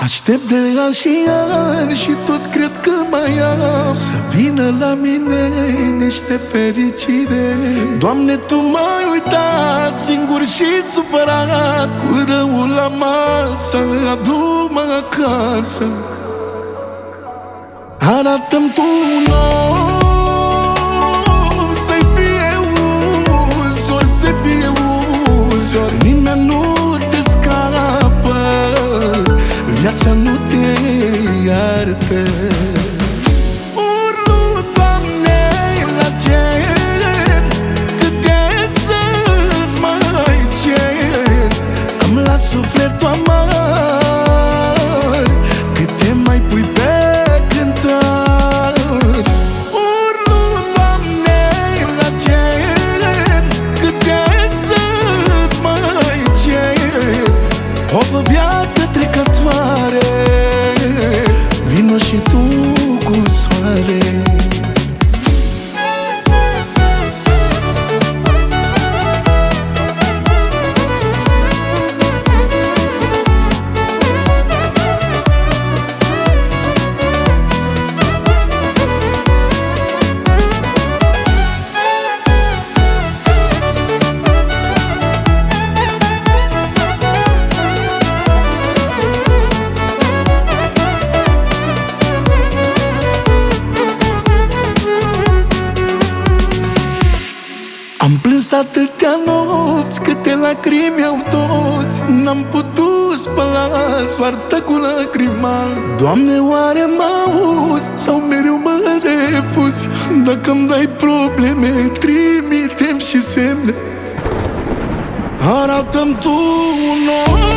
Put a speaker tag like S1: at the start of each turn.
S1: Aștept de ani și ani și tot cred că mai am să vină la mine niște fericire. Doamne, Tu m-ai uitat singur și supărat, cu răul la masă, adu-mă acasă. Arată-mi Tu un om, să-i fie ușor, să fie ușor. Nimeni nu te scapă, viața nu te iartă. Urlu, Doamne, la cer, câte să-ți mai cer. Am la sufletul amar, câte mai pui pe cântar. Urlu, Doamne, la cer, câte să-ți mai cer. O viață trecătoare, vino și Tu cu soare. Am plâns atâtea nopți, câte lacrimi au toți. N-am putut spăla soarta cu lacrima. Doamne, oare mă auzi sau mereu mă refuzi? Dacă-mi dai probleme, trimite-mi și semne. Arată-mi Tu un om,